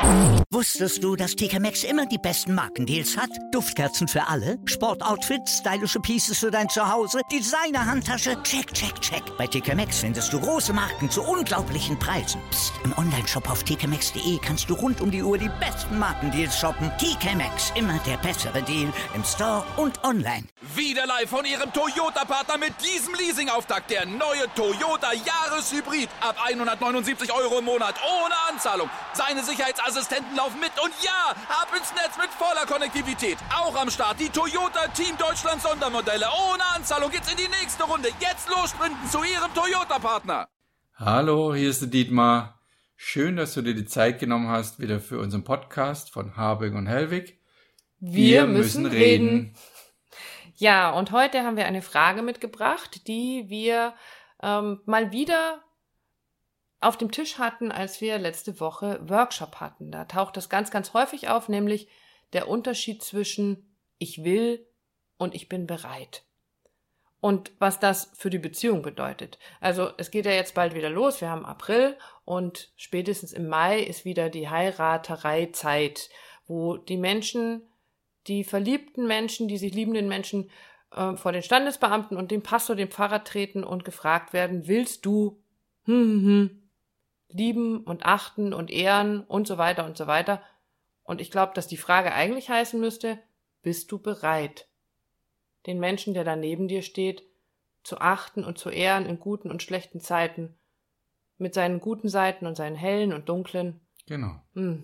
Wusstest du, dass TK Maxx immer die besten Markendeals hat? Duftkerzen für alle, Sportoutfits, stylische Pieces für dein Zuhause, Designer-Handtasche, check, check, check. Bei TK Maxx findest du große Marken zu unglaublichen Preisen. Psst. Im Onlineshop auf tkmaxx.de kannst du rund um die Uhr die besten Markendeals shoppen. TK Maxx, immer der bessere Deal im Store und online. Wieder live von Ihrem Toyota-Partner mit diesem Leasing-Auftakt. Der neue Toyota Jahreshybrid. Ab 179 € im Monat. Ohne Anzahlung. Seine Sicherheitsassistenten laufen mit. Und ja, ab ins Netz mit voller Konnektivität. Auch am Start die Toyota Team Deutschland Sondermodelle. Ohne Anzahlung geht's in die nächste Runde. Jetzt los sprinten zu Ihrem Toyota-Partner. Hallo, hier ist der Dietmar. Schön, dass du dir die Zeit genommen hast, wieder für unseren Podcast von Habig und Hellwig. Wir müssen reden. Ja, und heute haben wir eine Frage mitgebracht, die wir mal wieder auf dem Tisch hatten, als wir letzte Woche Workshop hatten. Da taucht das ganz, ganz häufig auf, nämlich der Unterschied zwischen ich will und ich bin bereit. Und was das für die Beziehung bedeutet. Also es geht ja jetzt bald wieder los, wir haben April und spätestens im Mai ist wieder die Heiratereizeit, wo die Menschen, die verliebten Menschen, die sich liebenden Menschen vor den Standesbeamten und dem Pastor, dem Pfarrer treten und gefragt werden, willst du lieben und achten und ehren und so weiter und so weiter. Und ich glaube, dass die Frage eigentlich heißen müsste, bist du bereit, den Menschen, der da neben dir steht, zu achten und zu ehren in guten und schlechten Zeiten, mit seinen guten Seiten und seinen hellen und dunklen? Genau.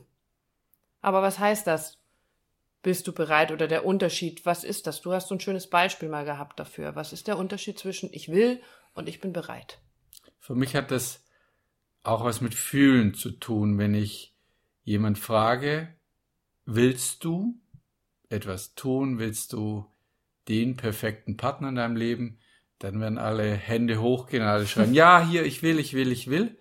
Aber was heißt das? Bist du bereit oder der Unterschied? Was ist das? Du hast so ein schönes Beispiel mal gehabt dafür. Was ist der Unterschied zwischen ich will und ich bin bereit? Für mich hat das auch was mit Fühlen zu tun, wenn ich jemand frage, willst du etwas tun, willst du den perfekten Partner in deinem Leben, dann werden alle Hände hochgehen und alle schreien, ja, hier, ich will.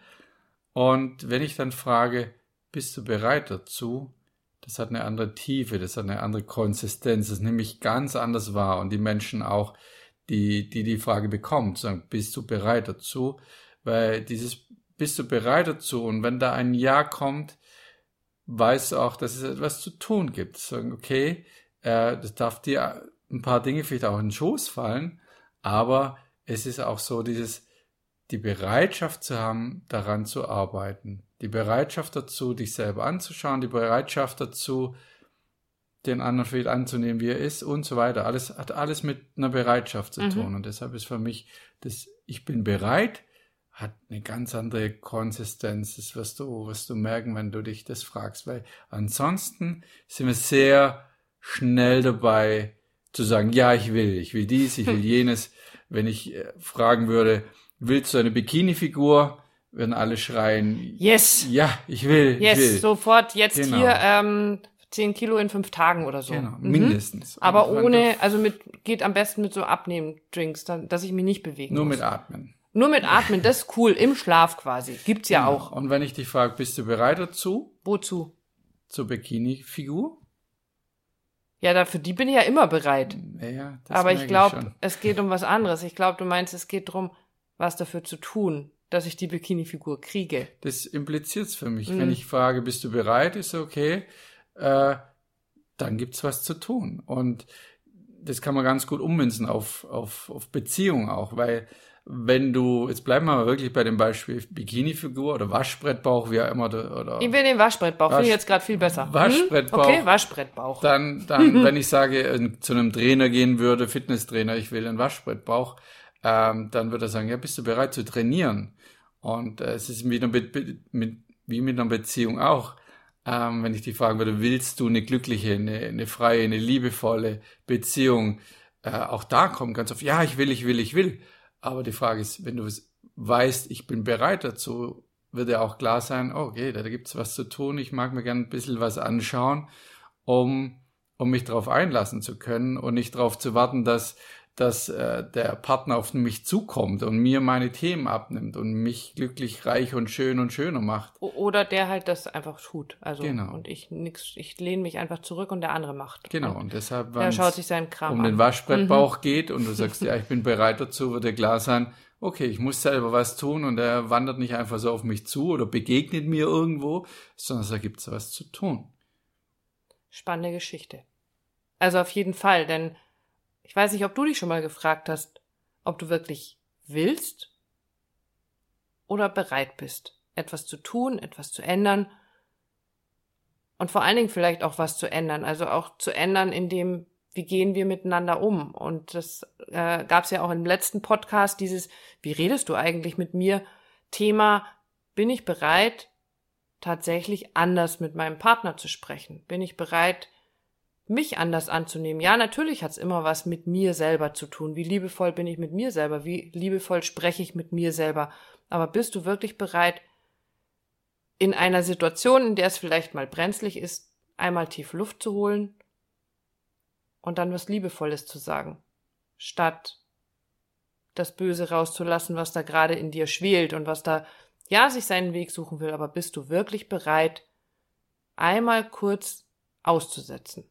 Und wenn ich dann frage, bist du bereit dazu, das hat eine andere Tiefe, das hat eine andere Konsistenz, das nehme ich ganz anders wahr. Und die Menschen auch, die Frage bekommen, sagen, bist du bereit dazu? Weil dieses, bist du bereit dazu? Und wenn da ein Ja kommt, weißt du auch, dass es etwas zu tun gibt. Sagen, okay, das darf dir ein paar Dinge vielleicht auch in den Schoß fallen, aber es ist auch so die Bereitschaft zu haben, daran zu arbeiten. Die Bereitschaft dazu, dich selber anzuschauen, die Bereitschaft dazu, den anderen vielleicht anzunehmen, wie er ist und so weiter. Alles hat alles mit einer Bereitschaft zu tun. Und deshalb ist für mich das ich bin bereit, hat eine ganz andere Konsistenz. Das wirst du merken, wenn du dich das fragst. Weil ansonsten sind wir sehr schnell dabei zu sagen, ja, ich will dies, ich will jenes. Wenn ich fragen würde, willst du eine Bikini-Figur? Würden alle schreien, yes, ja, ich will. Sofort, jetzt genau. Hier 10 Kilo in 5 Tagen oder so. Genau, mindestens. Aber geht am besten mit so Abnehmen-Drinks, dass ich mich nicht bewegen nur muss. Mit Atmen. Nur mit Atmen, das ist cool, im Schlaf quasi. Gibt's ja auch. Und wenn ich dich frage, bist du bereit dazu? Wozu? Zur Bikini-Figur? Ja, für die bin ich ja immer bereit. Ja, das aber ich glaube, schon. Es geht um was anderes. Ich glaube, du meinst, es geht darum, was dafür zu tun, dass ich die Bikini-Figur kriege. Das impliziert's für mich. Wenn ich frage, bist du bereit, ist okay, dann gibt's was zu tun. Und das kann man ganz gut ummünzen auf Beziehung auch, weil wenn du, jetzt bleiben wir mal wirklich bei dem Beispiel Bikini-Figur oder Waschbrettbauch, wie auch immer. Oder ich will den Waschbrettbauch, finde ich jetzt gerade viel besser. Waschbrettbauch. Okay, Waschbrettbauch. Dann wenn ich sage, zu einem Trainer gehen würde, Fitnesstrainer, ich will einen Waschbrettbauch, dann würde er sagen, ja, bist du bereit zu trainieren? Und es ist wie mit einer Beziehung auch. Wenn ich die fragen würde, willst du eine glückliche, eine freie, eine liebevolle Beziehung? Auch da kommt ganz oft, ja, ich will. Aber die Frage ist, wenn du weißt, ich bin bereit dazu, wird ja auch klar sein, okay, da gibt's was zu tun, ich mag mir gerne ein bisschen was anschauen, um mich darauf einlassen zu können und nicht darauf zu warten, dass der Partner auf mich zukommt und mir meine Themen abnimmt und mich glücklich, reich und schön und schöner macht. Oder der halt das einfach tut. Also, genau. Und ich lehne mich einfach zurück und der andere macht. Genau, und deshalb, wenn es den Waschbrettbauch geht und du sagst, ja, ich bin bereit dazu, wird dir klar sein, okay, ich muss selber was tun und er wandert nicht einfach so auf mich zu oder begegnet mir irgendwo, sondern da gibt es was zu tun. Spannende Geschichte. Also auf jeden Fall, denn ich weiß nicht, ob du dich schon mal gefragt hast, ob du wirklich willst oder bereit bist, etwas zu tun, etwas zu ändern und vor allen Dingen vielleicht auch was zu ändern, also auch zu ändern in dem, wie gehen wir miteinander um. Und das gab es ja auch im letzten Podcast, dieses, wie redest du eigentlich mit mir? Thema, bin ich bereit, tatsächlich anders mit meinem Partner zu sprechen? Bin ich bereit, mich anders anzunehmen? Ja, natürlich hat es immer was mit mir selber zu tun. Wie liebevoll bin ich mit mir selber? Wie liebevoll spreche ich mit mir selber? Aber bist du wirklich bereit, in einer Situation, in der es vielleicht mal brenzlig ist, einmal tief Luft zu holen und dann was Liebevolles zu sagen, statt das Böse rauszulassen, was da gerade in dir schwelt und was da, ja, sich seinen Weg suchen will, aber bist du wirklich bereit, einmal kurz auszusetzen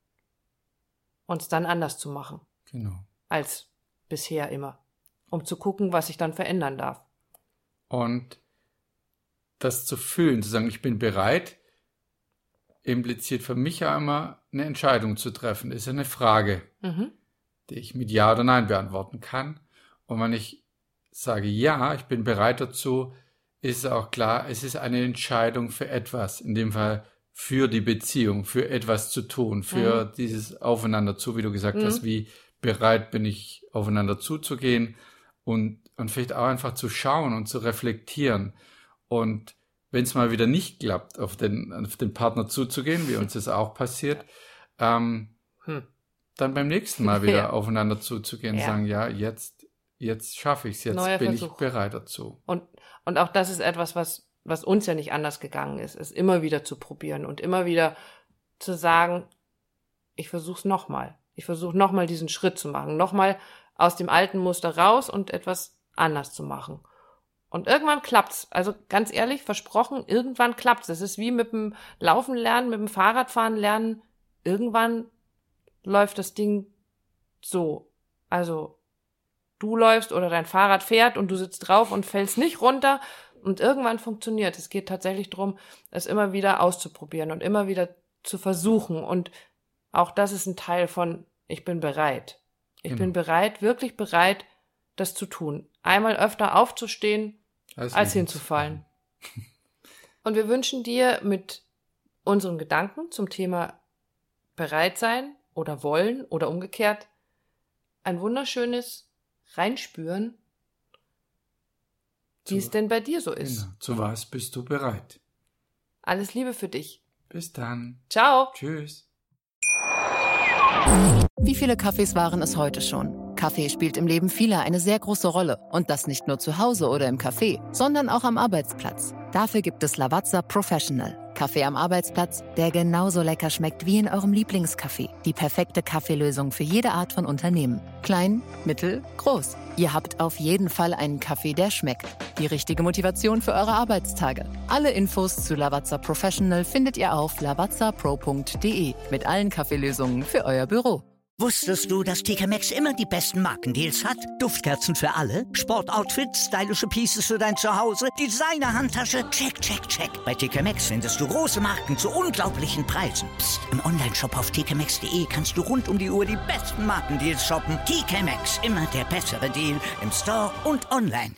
und es dann anders zu machen, Genau. als bisher immer, um zu gucken, was sich dann verändern darf. Und das zu fühlen, zu sagen, ich bin bereit, impliziert für mich ja immer eine Entscheidung zu treffen. Das ist ja eine Frage, die ich mit Ja oder Nein beantworten kann. Und wenn ich sage, ja, ich bin bereit dazu, ist es auch klar, es ist eine Entscheidung für etwas. In dem Fall für die Beziehung, für etwas zu tun, für dieses Aufeinander zu, wie du gesagt hast, wie bereit bin ich, aufeinander zuzugehen und vielleicht auch einfach zu schauen und zu reflektieren. Und wenn es mal wieder nicht klappt, auf den Partner zuzugehen, wie uns das auch passiert, dann beim nächsten Mal wieder aufeinander zuzugehen, sagen, ja, jetzt schaffe ich es, jetzt Neuer bin Versuch. ich bereit dazu. Und auch das ist etwas, was uns ja nicht anders gegangen ist, es immer wieder zu probieren und immer wieder zu sagen, ich versuche es nochmal. Ich versuche nochmal diesen Schritt zu machen, nochmal aus dem alten Muster raus und etwas anders zu machen. Und irgendwann klappt's. Also ganz ehrlich, versprochen, irgendwann klappt's. Es ist wie mit dem Laufen lernen, mit dem Fahrradfahren lernen. Irgendwann läuft das Ding so. Also du läufst oder dein Fahrrad fährt und du sitzt drauf und fällst nicht runter und irgendwann funktioniert. Es geht tatsächlich darum, es immer wieder auszuprobieren und immer wieder zu versuchen. Und auch das ist ein Teil von, ich bin bereit. Ich bin bereit, wirklich bereit, das zu tun. Einmal öfter aufzustehen, als hinzufallen. Und wir wünschen dir mit unseren Gedanken zum Thema bereit sein oder wollen oder umgekehrt ein wunderschönes Reinspüren, wie es denn bei dir so ist. Genau. Zu was bist du bereit? Alles Liebe für dich. Bis dann. Ciao. Tschüss. Wie viele Kaffees waren es heute schon? Kaffee spielt im Leben vieler eine sehr große Rolle. Und das nicht nur zu Hause oder im Café, sondern auch am Arbeitsplatz. Dafür gibt es Lavazza Professional. Kaffee am Arbeitsplatz, der genauso lecker schmeckt wie in eurem Lieblingscafé. Die perfekte Kaffeelösung für jede Art von Unternehmen. Klein, mittel, groß. Ihr habt auf jeden Fall einen Kaffee, der schmeckt. Die richtige Motivation für eure Arbeitstage. Alle Infos zu Lavazza Professional findet ihr auf lavazzapro.de mit allen Kaffeelösungen für euer Büro. Wusstest du, dass TK Maxx immer die besten Markendeals hat? Duftkerzen für alle, Sportoutfits, stylische Pieces für dein Zuhause, Designer-Handtasche, check, check, check. Bei TK Maxx findest du große Marken zu unglaublichen Preisen. Psst. Im Onlineshop auf tkmaxx.de kannst du rund um die Uhr die besten Markendeals shoppen. TK Maxx, immer der bessere Deal im Store und online.